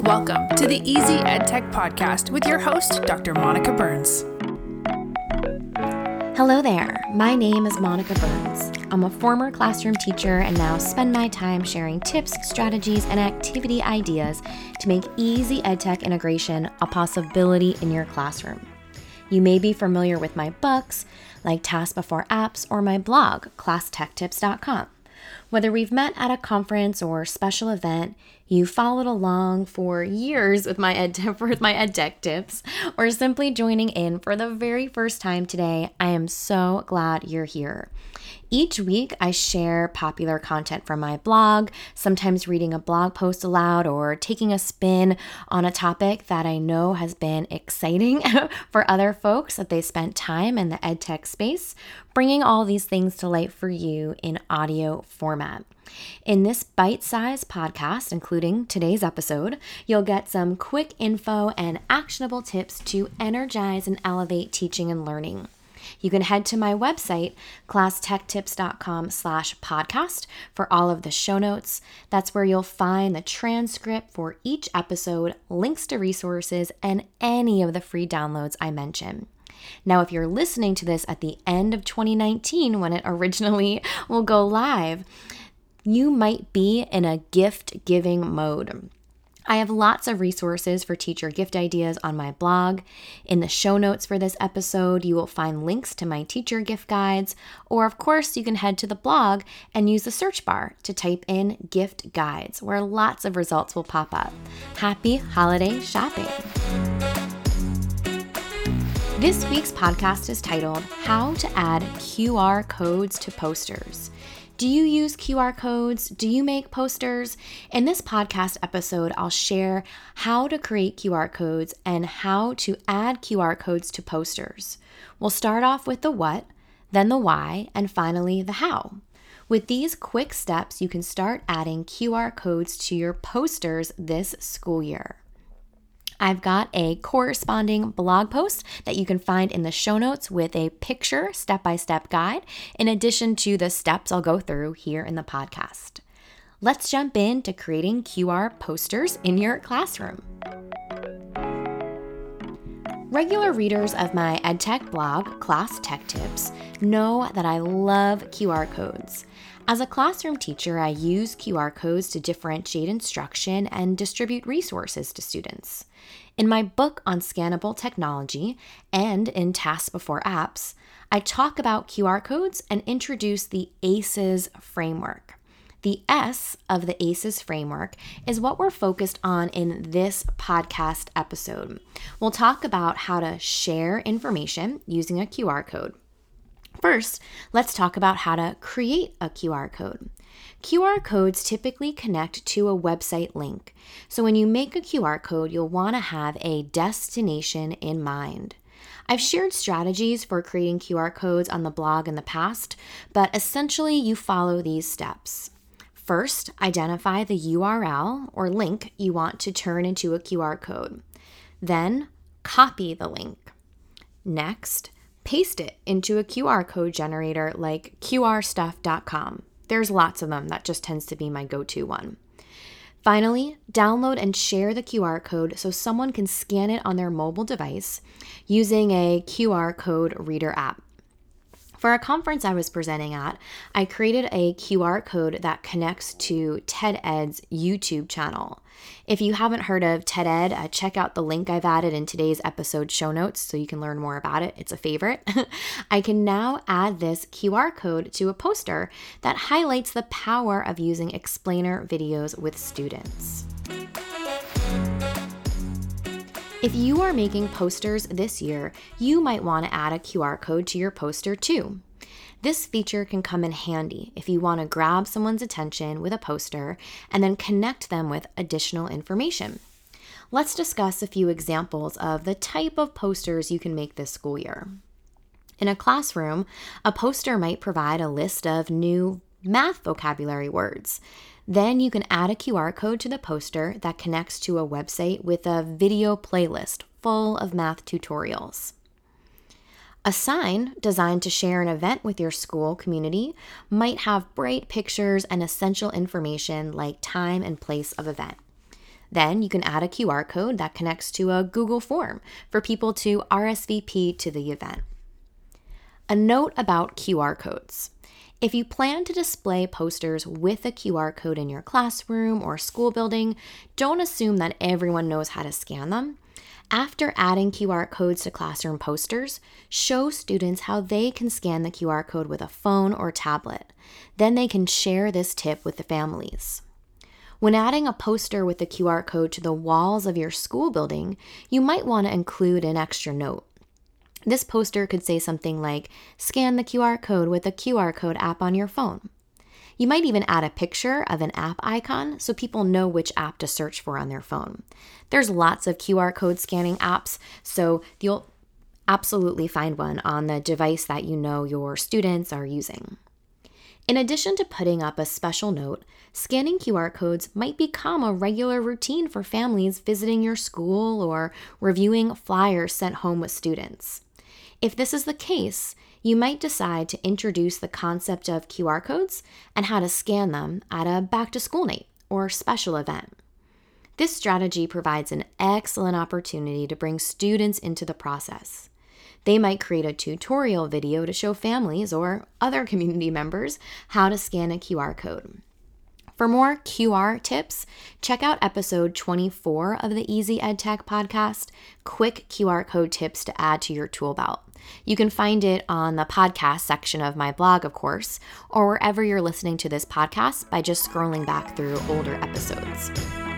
Welcome to the Easy EdTech Podcast with your host, Dr. Monica Burns. Hello there, my name is Monica Burns. I'm a former classroom teacher and now spend my time sharing tips, strategies, and activity ideas to make easy EdTech integration a possibility in your classroom. You may be familiar with my books, like Tasks Before Apps, or my blog, ClassTechTips.com. Whether we've met at a conference or special event, you followed along for years with my EdTech tips, or simply joining in for the very first time today, I am so glad you're here. Each week, I share popular content from my blog, sometimes reading a blog post aloud or taking a spin on a topic that I know has been exciting for other folks that they spent time in the EdTech space, bringing all these things to light for you in audio format. In this bite-sized podcast, including today's episode, you'll get some quick info and actionable tips to energize and elevate teaching and learning. You can head to my website, classtechtips.com/podcast, for all of the show notes. That's where you'll find the transcript for each episode, links to resources, and any of the free downloads I mention. Now, if you're listening to this at the end of 2019, when it originally will go live, you might be in a gift-giving mode. I have lots of resources for teacher gift ideas on my blog. In the show notes for this episode, you will find links to my teacher gift guides, or of course, you can head to the blog and use the search bar to type in gift guides, where lots of results will pop up. Happy holiday shopping! This week's podcast is titled, How to Add QR Codes to Posters. Do you use QR codes? Do you make posters? In this podcast episode, I'll share how to create QR codes and how to add QR codes to posters. We'll start off with the what, then the why, and finally the how. With these quick steps, you can start adding QR codes to your posters this school year. I've got a corresponding blog post that you can find in the show notes with a picture step-by-step guide, in addition to the steps I'll go through here in the podcast. Let's jump into creating QR posters in your classroom. Regular readers of my EdTech blog, Class Tech Tips, know that I love QR codes. As a classroom teacher, I use QR codes to differentiate instruction and distribute resources to students. In my book on scannable technology and in Tasks Before Apps, I talk about QR codes and introduce the ACEs framework. The S of the ACEs framework is what we're focused on in this podcast episode. We'll talk about how to share information using a QR code. First, let's talk about how to create a QR code. QR codes typically connect to a website link. So when you make a QR code, you'll want to have a destination in mind. I've shared strategies for creating QR codes on the blog in the past, but essentially you follow these steps. First, identify the URL or link you want to turn into a QR code. Then, copy the link. Next, paste it into a QR code generator like qrstuff.com. There's lots of them. That just tends to be my go-to one. Finally, download and share the QR code so someone can scan it on their mobile device using a QR code reader app. For a conference I was presenting at, I created a QR code that connects to TED-Ed's YouTube channel. If you haven't heard of TED-Ed, check out the link I've added in today's episode show notes so you can learn more about it. It's a favorite. I can now add this QR code to a poster that highlights the power of using explainer videos with students. If you are making posters this year, you might want to add a QR code to your poster too. This feature can come in handy if you want to grab someone's attention with a poster and then connect them with additional information. Let's discuss a few examples of the type of posters you can make this school year. In a classroom, a poster might provide a list of new math vocabulary words. Then you can add a QR code to the poster that connects to a website with a video playlist full of math tutorials. A sign designed to share an event with your school community might have bright pictures and essential information like time and place of event. Then you can add a QR code that connects to a Google form for people to RSVP to the event. A note about QR codes. If you plan to display posters with a QR code in your classroom or school building, don't assume that everyone knows how to scan them. After adding QR codes to classroom posters, show students how they can scan the QR code with a phone or tablet. Then they can share this tip with the families. When adding a poster with the QR code to the walls of your school building, you might want to include an extra note. This poster could say something like, "Scan the QR code with the QR code app on your phone." You might even add a picture of an app icon so people know which app to search for on their phone. There's lots of QR code scanning apps, so you'll absolutely find one on the device that you know your students are using. In addition to putting up a special note, scanning QR codes might become a regular routine for families visiting your school or reviewing flyers sent home with students. If this is the case, you might decide to introduce the concept of QR codes and how to scan them at a back-to-school night or special event. This strategy provides an excellent opportunity to bring students into the process. They might create a tutorial video to show families or other community members how to scan a QR code. For more QR tips, check out episode 24 of the Easy EdTech podcast, Quick QR Code Tips to Add to Your Tool Belt. You can find it on the podcast section of my blog, of course, or wherever you're listening to this podcast by just scrolling back through older episodes.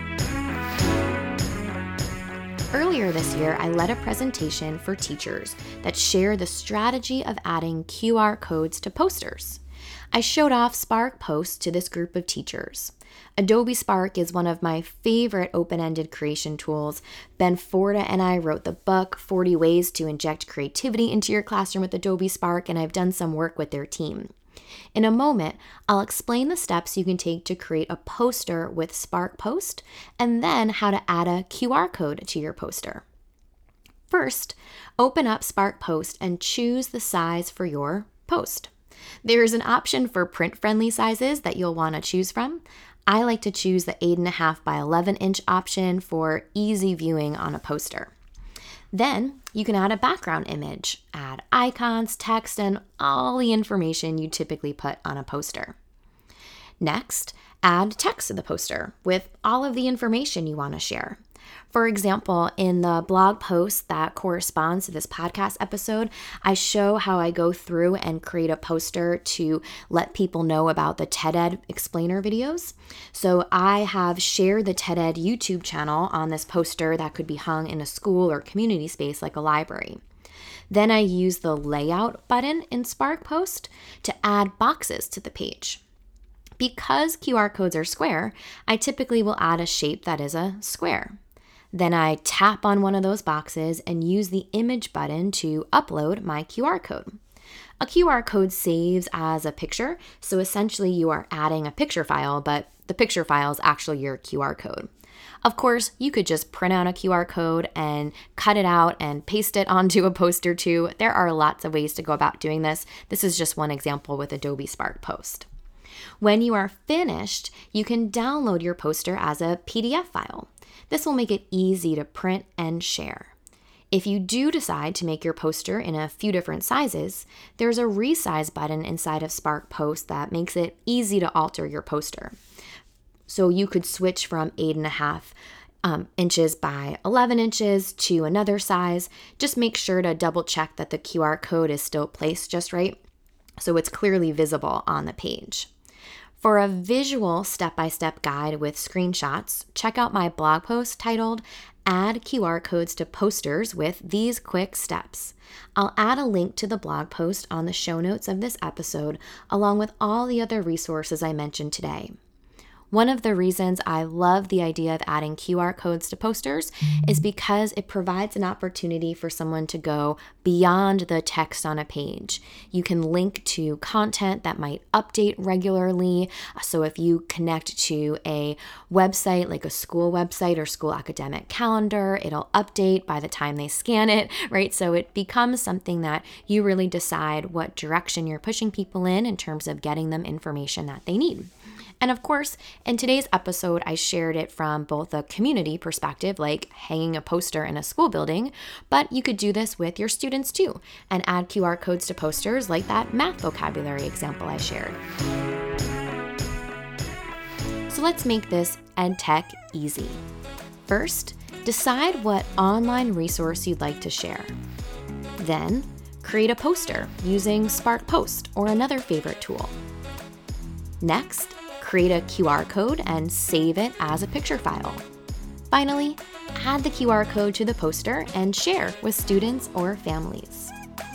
Earlier this year, I led a presentation for teachers that share the strategy of adding QR codes to posters. I showed off Spark Post to this group of teachers. Adobe Spark is one of my favorite open-ended creation tools. Ben Forda and I wrote the book, 40 Ways to Inject Creativity into Your Classroom with Adobe Spark, and I've done some work with their team. In a moment, I'll explain the steps you can take to create a poster with Spark Post, and then how to add a QR code to your poster. First, open up Spark Post and choose the size for your post. There's an option for print-friendly sizes that you'll want to choose from. I like to choose the 8.5 by 11 inch option for easy viewing on a poster. Then you can add a background image, add icons, text, and all the information you typically put on a poster. Next, add text to the poster with all of the information you want to share. For example, in the blog post that corresponds to this podcast episode, I show how I go through and create a poster to let people know about the TED-Ed explainer videos. So I have shared the TED-Ed YouTube channel on this poster that could be hung in a school or community space like a library. Then I use the layout button in Spark Post to add boxes to the page. Because QR codes are square, I typically will add a shape that is a square. Then I tap on one of those boxes and use the image button to upload my QR code. A QR code saves as a picture, so essentially you are adding a picture file, but the picture file is actually your QR code. Of course, you could just print out a QR code and cut it out and paste it onto a poster too. There are lots of ways to go about doing this. This is just one example with Adobe Spark Post. When you are finished, you can download your poster as a PDF file. This will make it easy to print and share. If you do decide to make your poster in a few different sizes, there's a resize button inside of Spark Post that makes it easy to alter your poster. So you could switch from 8.5 inches by 11 inches to another size. Just make sure to double check that the QR code is still placed just right, so it's clearly visible on the page. For a visual step-by-step guide with screenshots, check out my blog post titled Add QR Codes to Posters with These Quick Steps. I'll add a link to the blog post on the show notes of this episode, along with all the other resources I mentioned today. One of the reasons I love the idea of adding QR codes to posters is because it provides an opportunity for someone to go beyond the text on a page. You can link to content that might update regularly. So if you connect to a website like a school website or school academic calendar, it'll update by the time they scan it, right? So it becomes something that you really decide what direction you're pushing people in terms of getting them information that they need. And of course, in today's episode, I shared it from both a community perspective, like hanging a poster in a school building, but you could do this with your students too, and add QR codes to posters like that math vocabulary example I shared. So let's make this EdTech easy. First, decide what online resource you'd like to share. Then, create a poster using Spark Post or another favorite tool. Next, create a QR code and save it as a picture file. Finally, add the QR code to the poster and share with students or families.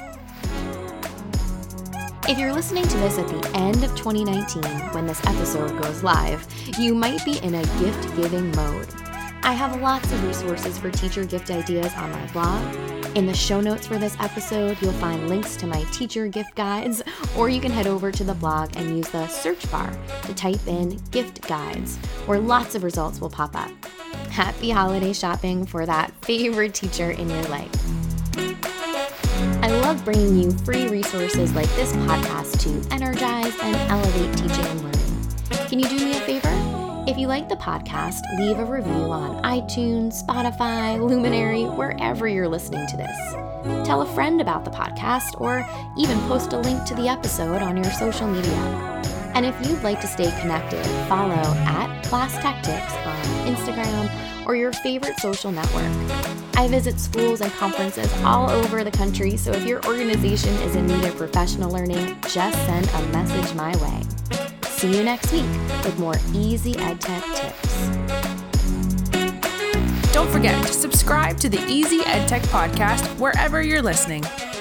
If you're listening to this at the end of 2019 when this episode goes live, you might be in a gift-giving mode. I have lots of resources for teacher gift ideas on my blog. In the show notes for this episode, you'll find links to my teacher gift guides, or you can head over to the blog and use the search bar to type in gift guides, where lots of results will pop up. Happy holiday shopping for that favorite teacher in your life. I love bringing you free resources like this podcast to energize and elevate teaching and learning. Can you do me a favor? If you like the podcast, leave a review on iTunes, Spotify, Luminary, wherever you're listening to this. Tell a friend about the podcast or even post a link to the episode on your social media. And if you'd like to stay connected, follow @ClassTactics on Instagram or your favorite social network. I visit schools and conferences all over the country, so if your organization is in need of professional learning, just send a message my way. See you next week with more easy EdTech tips. Don't forget to subscribe to the Easy EdTech podcast wherever you're listening.